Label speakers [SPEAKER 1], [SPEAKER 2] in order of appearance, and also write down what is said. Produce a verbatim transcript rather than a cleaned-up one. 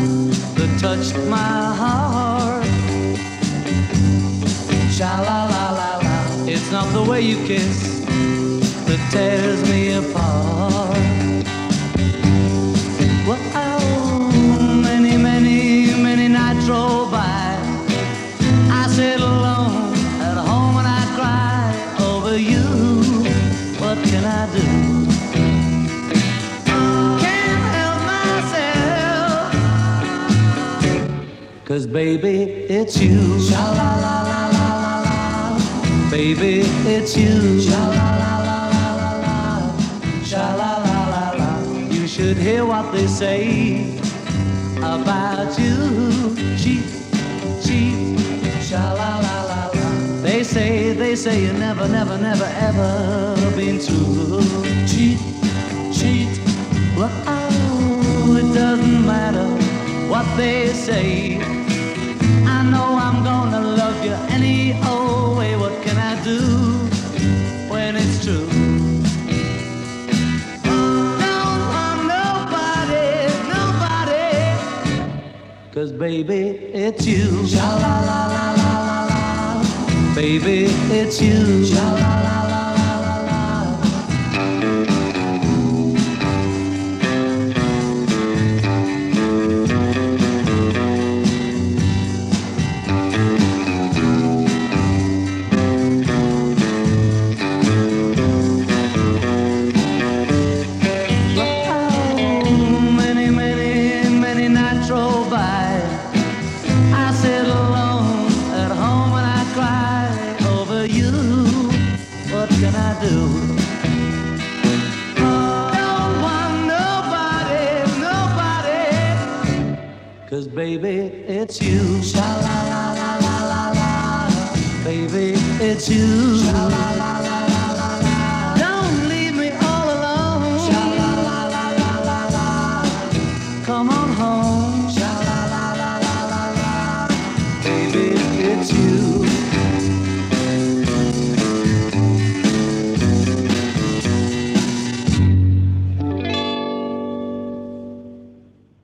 [SPEAKER 1] that touched my heart. Sha-la-la-la-la, it's not the way you kiss that tears me apart. Well, many, many, many nights roll by. I sit alone at home and I cry over you. What can I do? Can't help myself. 'Cause baby, it's you. Sha-la-la-la-la-la-la. Baby, it's you. Sha-la-la-la-la-la-la. Sha-la-la-la-la. You should hear what they say about you. Cheap, cheap, sha-la-la-la-la. They say, they say you never, never, never, ever been true. Cheat, cheat. Well, oh, it doesn't matter what they say. I know I'm gonna love you any old way. What can I do when it's true? Don't want nobody, nobody. 'Cause baby, it's you. Sha-la-la-la-la-la-la. Baby, it's you. Sha-la-la-la-la-la-la. Baby, it's you. Sha-la-la-la-la-la-la. Baby, it's you. Sha-la-la-la.